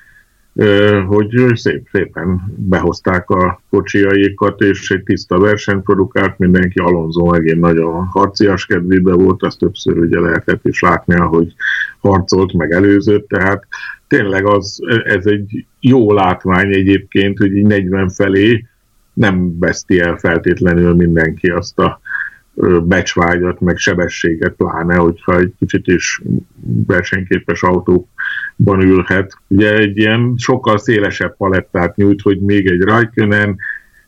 hogy szép, szépen behozták a kocsiaikat, és egy tiszta versenyt produkált mindenki. Alonso megint nagyon harcias kedvébe volt, azt többször ugye lehetett is látni, hogy harcolt, meg előzött, tehát tényleg az, ez egy jó látvány egyébként, hogy így negyven felé nem veszti el feltétlenül mindenki azt a becsvágyat, meg sebességet, pláne, hogyha egy kicsit is versenyképes autóban ülhet. Ugye egy ilyen sokkal szélesebb palettát nyújt, hogy még egy Raikkonen,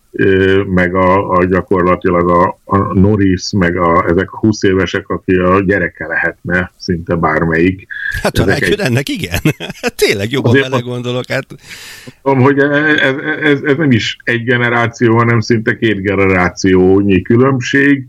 meg a, a gyakorlatilag a, a Norris, meg a, ezek a húsz évesek, aki a gyereke lehetne, szinte bármelyik. Hát a Raikkonennek egy... igen. Tényleg jobban bele gondolok. Hát... Mondom, hogy ez, ez, ez nem is egy generáció, hanem szinte két generációnyi különbség,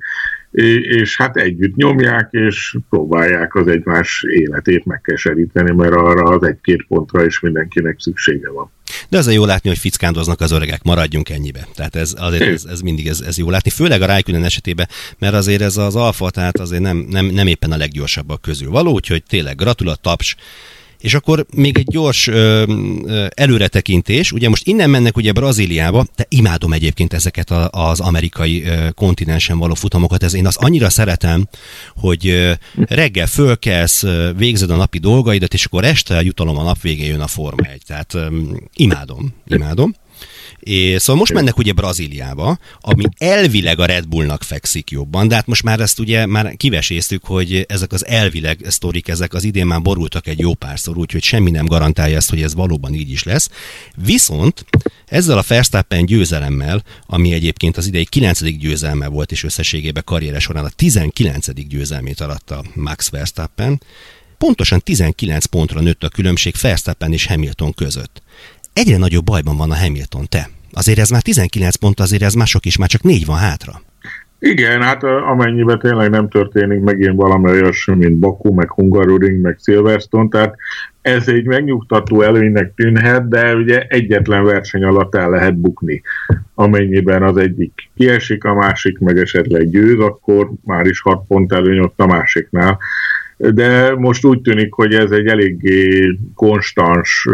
és hát együtt nyomják, és próbálják az egymás életét megkeseríteni, mert arra az egy-két pontra is mindenkinek szüksége van. De az a jó látni, hogy fickándoznak az öregek, maradjunk ennyibe. Tehát ez, azért ez, ez mindig ez, ez jó látni, főleg a Raikkonen esetében, mert azért ez az Alfa, tehát azért nem, nem, nem éppen a leggyorsabbak közül való, úgyhogy tényleg gratulat, taps. És akkor még egy gyors ö, ö, előretekintés, ugye most innen mennek ugye Brazíliába, de imádom egyébként ezeket a, az amerikai ö, kontinensen való futamokat, ez én azt annyira szeretem, hogy ö, reggel fölkelsz, ö, végzed a napi dolgaidat, és akkor este a jutalom a nap végén jön a Forma egy, tehát ö, imádom, imádom. És szóval most mennek ugye Brazíliába, ami elvileg a Red Bullnak fekszik jobban, de hát most már ezt ugye már kiveséztük, hogy ezek az elvileg sztorik, ezek az idén már borultak egy jó párszor, úgyhogy semmi nem garantálja ezt, hogy ez valóban így is lesz. Viszont ezzel a Verstappen győzelemmel, ami egyébként az idei kilencedik győzelme volt, és összességében karriere során a tizenkilencedik győzelmét aratta Max Verstappen, pontosan tizenkilenc pontra nőtt a különbség Verstappen és Hamilton között. Egyre nagyobb bajban van a Hamilton, te. Azért ez már tizenkilenc pont, azért ez mások is, már csak négy van hátra. Igen, hát amennyiben tényleg nem történik megint valami olyasmi, mint Baku, meg Hungaroring, meg Silverstone, tehát ez egy megnyugtató előnynek tűnhet, de ugye egyetlen verseny alatt el lehet bukni. Amennyiben az egyik kiesik, a másik meg esetleg győz, akkor már is hat pont előny ott a másiknál. De most úgy tűnik, hogy ez egy eléggé konstans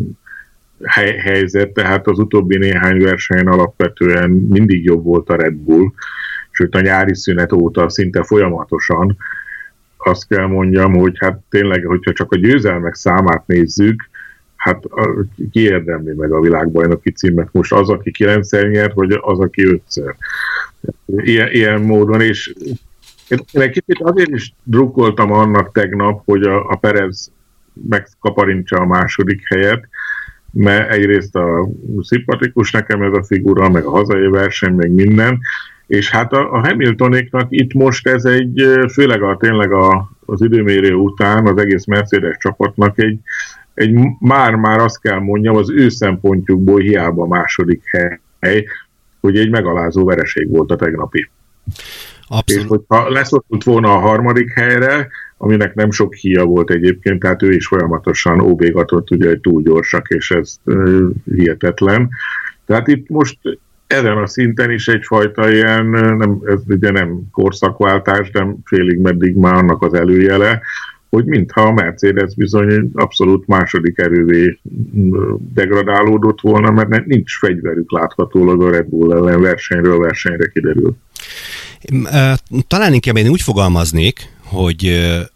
hely, helyzet, tehát az utóbbi néhány versenyen alapvetően mindig jobb volt a Red Bull, sőt a nyári szünet óta szinte folyamatosan. Azt kell mondjam, hogy hát tényleg, hogyha csak a győzelmek számát nézzük, hát ki érdemli meg a világbajnoki címet most, az, aki kilencszer nyert, vagy az, aki ötszer. Ilyen, ilyen módon, és én egy kicsit azért is drukkoltam annak tegnap, hogy a, a Perez megkaparintsa a második helyet, mert egyrészt a szimpatikus nekem ez a figura, meg a hazai verseny, meg minden, és hát a, a Hamiltonéknak itt most ez egy, főleg a, tényleg a, az időmérő után az egész Mercedes csapatnak egy, egy már-már azt kell mondjam, az ő szempontjukból hiába a második hely, hogy egy megalázó vereség volt a tegnapi. Abszolút. És hogyha leszorult volna a harmadik helyre, aminek nem sok híja volt egyébként, tehát ő is folyamatosan óbégatott, ugye, hogy túl gyorsak, és ez uh, hihetetlen. Tehát itt most ezen a szinten is egyfajta ilyen, nem, ez ugye nem korszakváltás, de félig meddig már annak az előjele, hogy mintha a Mercedes bizony abszolút második erővé degradálódott volna, mert nincs fegyverük láthatólag a Red Bull ellen, versenyről versenyre kiderül. Talán inkább én úgy fogalmaznék, hogy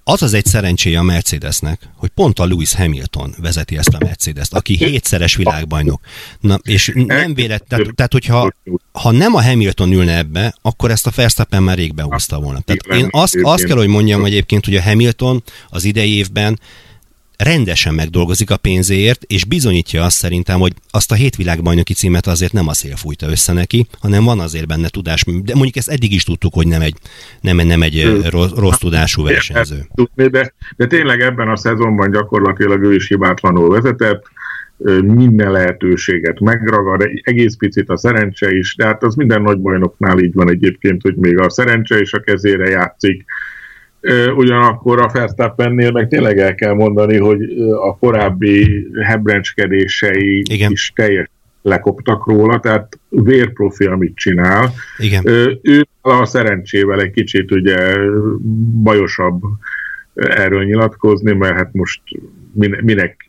az az egy szerencséje a Mercedesnek, hogy pont a Lewis Hamilton vezeti ezt a Mercedes-t, aki hétszeres világbajnok. Na, és nem vélet, tehát, tehát hogyha ha nem a Hamilton ülne ebbe, akkor ezt a Verstappen már rég behúzta volna. Tehát én azt, azt kell, hogy mondjam egyébként, hogy a Hamilton az idei évben rendesen megdolgozik a pénzéért, és bizonyítja azt szerintem, hogy azt a hét világbajnoki címet azért nem a szél fújta össze neki, hanem van azért benne tudás. De mondjuk ezt eddig is tudtuk, hogy nem egy, nem, nem egy rossz, rossz tudású versenyző. De, de tényleg ebben a szezonban gyakorlatilag ő is hibátlanul vezetett, minden lehetőséget megragad, egész picit a szerencse is, de hát az minden nagybajnoknál így van egyébként, hogy még a szerencse is a kezére játszik. Ugyanakkor a Verstappennél meg tényleg el kell mondani, hogy a korábbi hebrencskedései Igen. is teljes lekoptak róla, tehát vérprofi, amit csinál. Igen. Ő a szerencsével egy kicsit ugye bajosabb erről nyilatkozni, mert hát most minek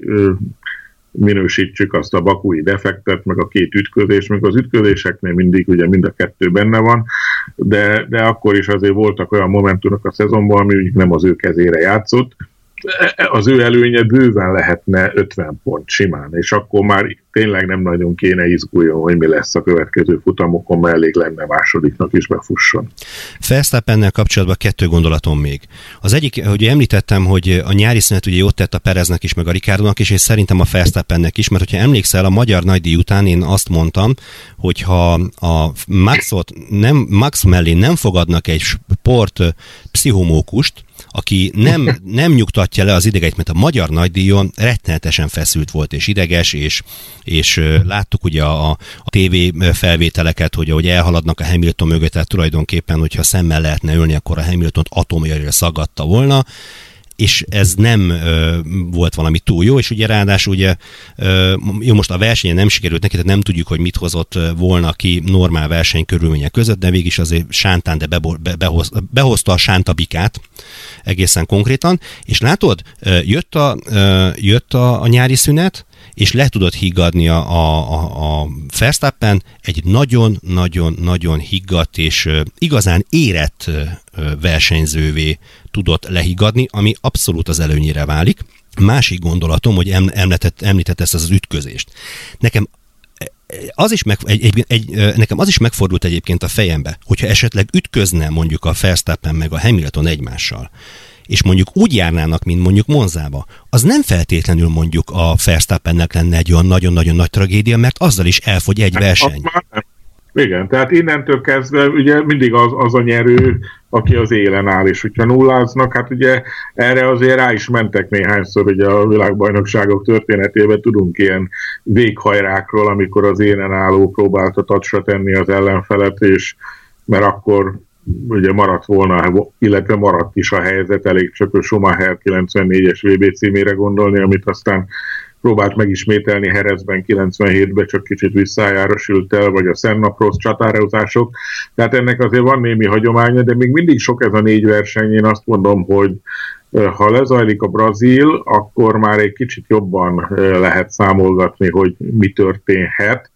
minősítsük azt a bakui defektet, meg a két ütközés, meg az ütközéseknél mindig ugye mind a kettő benne van, de, de akkor is azért voltak olyan momentumok a szezonban, ami nem az ő kezére játszott. Az ő előnye bőven lehetne ötven pont simán, és akkor már tényleg nem nagyon kéne izguljon, hogy mi lesz a következő futamokon, mert elég lenne másodiknak is befusson. Verstappennel kapcsolatban kettő gondolatom még. Az egyik, hogy említettem, hogy a nyári szünet ugye jót tett a Pereznek is, meg a Ricardónak is, és szerintem a Verstappennek is, mert hogyha emlékszel, a magyar nagydíj után én azt mondtam, hogy ha a Maxot nem, Max mellé nem fogadnak egy sport pszichomókust, aki nem, nem nyugtatja le az idegeit, mert a magyar nagydíjon rettenetesen feszült volt, és ideges, és, és láttuk ugye a, a tévé felvételeket, hogy ahogy elhaladnak a Hamilton mögött, tehát tulajdonképpen, hogyha szemmel lehetne ölni, akkor a Hamiltont atomjaira szaggatta volna, és ez nem ö, volt valami túl jó, és ugye ráadásul ugye, ö, jó, most a versenyen nem sikerült neki, tehát nem tudjuk, hogy mit hozott volna ki normál versenykörülmények között, de végig is azért sántán, de be, be, behoz, behozta a sántabikát egészen konkrétan, és látod, jött a, jött a, a nyári szünet, és le tudott higgadni a, a, a Verstappen, egy nagyon-nagyon-nagyon higgadt és igazán érett versenyzővé tudott lehiggadni, ami abszolút az előnyére válik. Másik gondolatom, hogy említett, említett ezt az ütközést. Nekem az is meg, egy, egy, egy, nekem az is megfordult egyébként a fejembe, hogyha esetleg ütközne mondjuk a Verstappen meg a Hamilton egymással, és mondjuk úgy járnának, mint mondjuk Monzába, az nem feltétlenül mondjuk a Verstappennek lenne egy olyan nagyon-nagyon nagy tragédia, mert azzal is elfogy egy verseny. Igen, tehát innentől kezdve ugye mindig az, az a nyerő, aki az élen áll, és hogyha nulláznak, hát ugye erre azért rá is mentek néhányszor, ugye a világbajnokságok történetében tudunk ilyen véghajrákról, amikor az élen álló próbálta tacsra tenni az ellenfelet, és mert akkor ugye maradt volna, illetve maradt is a helyzet, elég csak a Schumacher kilencvennégyes vé bé címére gondolni, amit aztán próbált megismételni Jerezben kilencvenhétben, csak kicsit visszájára sült el, vagy a Senna-Prost csatározások. Tehát ennek azért van némi hagyománya, de még mindig sok ez a négy verseny. Én azt mondom, hogy ha lezajlik a Brazil, akkor már egy kicsit jobban lehet számolgatni, hogy mi történhet.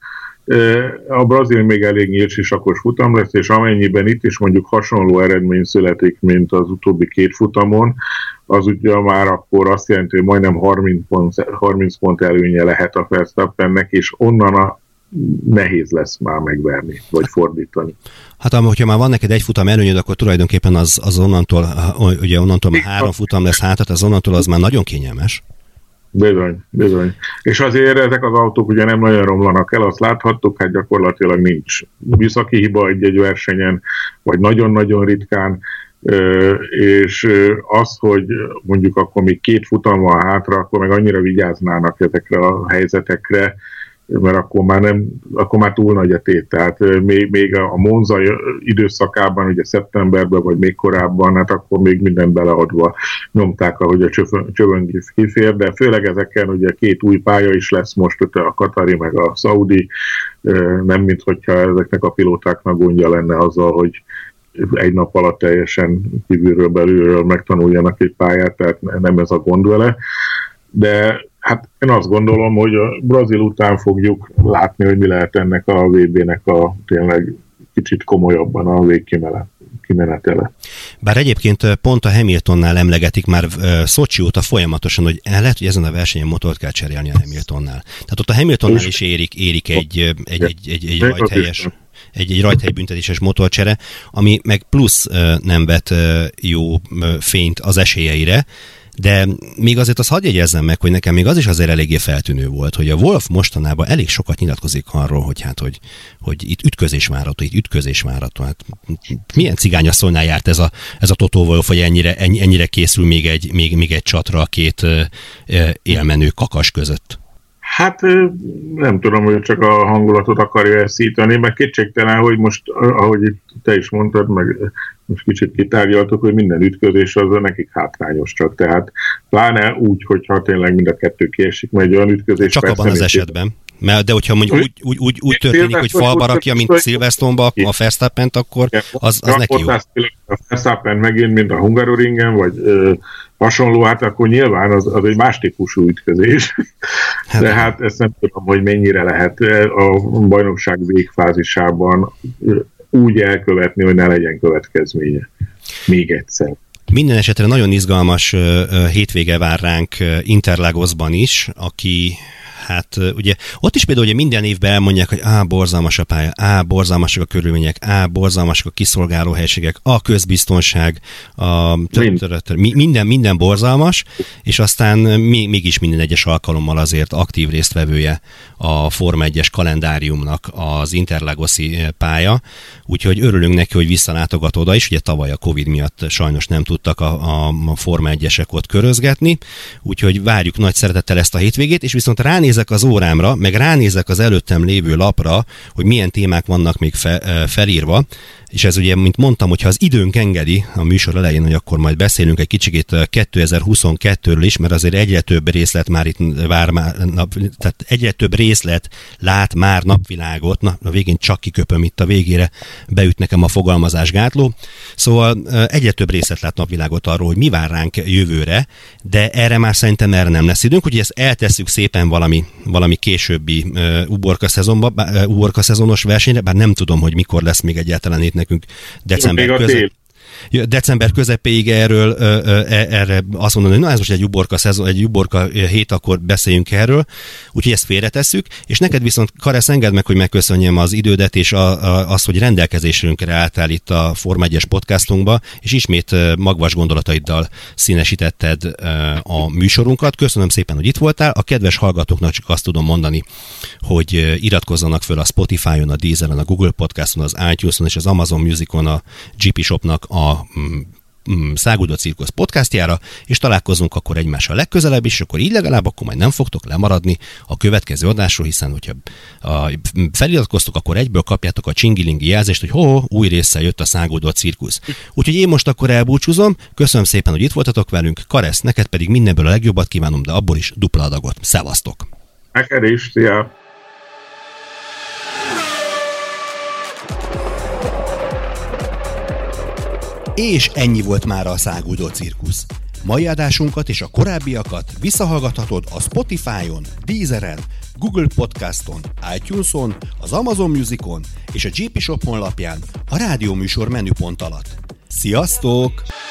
A Brazil még elég nyílsisakos futam lesz, és amennyiben itt is mondjuk hasonló eredmény születik, mint az utóbbi két futamon, az ugye már akkor azt jelenti, hogy majdnem harminc pont, harminc pont előnye lehet a Verstappennek, és onnan a nehéz lesz már megverni, vagy fordítani. Hát hogyha már van neked egy futam előnyöd, akkor tulajdonképpen az, az onnantól, ugye onnantól már három futam lesz hátat, az onnantól az már nagyon kényelmes. Bizony, bizony. És azért ezek az autók ugye nem nagyon romlanak el, azt láthattuk, hát gyakorlatilag nincs műszaki hiba egy-egy versenyen, vagy nagyon-nagyon ritkán, és az, hogy mondjuk akkor még két futam van hátra, akkor meg annyira vigyáznának ezekre a helyzetekre, mert akkor már, nem, akkor már túl nagy a tét. Tehát még, még a Monza időszakában, ugye szeptemberben, vagy még korábban, hát akkor még minden beleadva nyomták, ahogy a csövön kifér, de főleg ezeken ugye két új pálya is lesz most, a katari meg a szaudi, nem mint hogyha ezeknek a pilótáknak gondja lenne azzal, hogy egy nap alatt teljesen kívülről belülről megtanuljanak egy pályát, tehát nem ez a gond vele. De hát én azt gondolom, hogy a Brazil után fogjuk látni, hogy mi lehet ennek a vé bének a tényleg kicsit komolyabban a kimenetele. Bár egyébként pont a Hamiltonnál emlegetik már Szocsi óta folyamatosan, hogy lehet, hogy ezen a versenyen motort kell cserélni a Hamiltonnál. Tehát ott a Hamiltonnál is érik, érik egy, egy, egy, egy, egy rajthelyes, egy, egy rajthely büntetéses motorcsere, ami meg plusz nem vet jó fényt az esélyeire, de még azért azt hadd jegyezzem meg, hogy nekem még az is azért eléggé feltűnő volt, hogy a Wolf mostanában elég sokat nyilatkozik arról, hogy hát, hogy, hogy itt ütközés várható, itt ütközés várható. Hát milyen cigányasszonynál járt ez a, ez a Toto Wolf, hogy ennyire, ennyire készül még egy, még, még egy csatra a két élmenő kakas között? Hát nem tudom, hogy csak a hangulatot akarja elszítani, meg kétségtelen, hogy most, ahogy te is mondtad, meg most kicsit kitárgyaltuk, hogy minden ütközés az nekik hátrányos csak. Tehát pláne úgy, hogyha tényleg mind a kettő kiesik, mert egy olyan ütközés... Csak abban az esetben. Mert, de hogyha mondjuk úgy, úgy, úgy, úgy történik, hogy falba rakja, mint Silverstone-ba a Verstappent, akkor az, az neki jó. A Verstappen megint, mint a Hungaroringen, vagy ö, hasonló, hát akkor nyilván az, az egy más típusú ütközés. Hát, de hát ezt nem tudom, hogy mennyire lehet a bajnokság végfázisában úgy elkövetni, hogy ne legyen következménye. Még egyszer. Minden esetre nagyon izgalmas hétvége vár ránk Interlagosban is, aki hát ugye ott is például ugye minden évben elmondják, hogy á, borzalmas a pálya, á, borzalmasak a körülmények, á, borzalmasak a kiszolgáló helységek, a közbiztonság, a minden, minden borzalmas, és aztán mégis minden egyes alkalommal azért aktív résztvevője a Forma egyes kalendáriumnak az Interlagosi pálya, úgyhogy örülünk neki, hogy visszalátogat oda is, ugye tavaly a Covid miatt sajnos nem tudtak a, a, a Forma egyesek ott körözgetni, úgyhogy várjuk nagy szeretettel ezt a hétvégét, és viszont ránéz az órámra, meg ránézek az előttem lévő lapra, hogy milyen témák vannak még fe, felírva, és ez ugye, mint mondtam, hogyha az időnk engedi a műsor elején, hogy akkor majd beszélünk egy kicsikét kétezer-huszonkettőről is, mert azért egyre több részlet már itt vár, már, nap, tehát egyre több részlet lát már napvilágot, na, a végén csak kiköpöm itt a végére, beüt nekem a fogalmazásgátló, szóval egyre több részlet lát napvilágot arról, hogy mi vár ránk jövőre, de erre már szerintem erre nem lesz időnk, úgyhogy ezt eltesszük szépen valami, valami későbbi uh, uborka szezonba, uh, uborka szezonos versenyre, bár nem tudom, hogy mikor lesz még egyáltalán itt nekünk december között. December közepéig erről, erre azt mondani, hogy na ez most egy uborka szezon, egy uborka hét, akkor beszéljünk erről, úgyhogy ezt félretesszük, és neked viszont, Karesz, engedd meg, hogy megköszönjem az idődet, és a, a, az, hogy rendelkezésünkre álltál itt a Forma egyes podcastunkba, és ismét magvas gondolataiddal színesítetted a műsorunkat. Köszönöm szépen, hogy itt voltál. A kedves hallgatóknak csak azt tudom mondani, hogy iratkozzanak föl a Spotify-on, a Deezeren, a Google Podcaston, az iTunes-on és az Amazon Musicon a gé pé Shopnak a a Száguldó Cirkusz podcastjára, és találkozunk akkor egymással legközelebb is, és akkor így legalább akkor majd nem fogtok lemaradni a következő adásról, hiszen hogyha a, feliratkoztok, akkor egyből kapjátok a csingilingi jelzést, hogy ho, új résszel jött a Száguldó Cirkusz. Úgyhogy én most akkor elbúcsúzom, köszönöm szépen, hogy itt voltatok velünk, Karesz, neked pedig mindenből a legjobbat kívánom, de abból is dupla adagot. Szevasztok! Neked is, szia! És ennyi volt már a Száguldó Cirkusz. Mai adásunkat és a korábbiakat visszahallgathatod a Spotify-on, Deezeren, Google Podcaston, iTunes-on, az Amazon Musicon és a gé pé Shop honlapján a rádióműsor menüpont alatt. Sziasztok!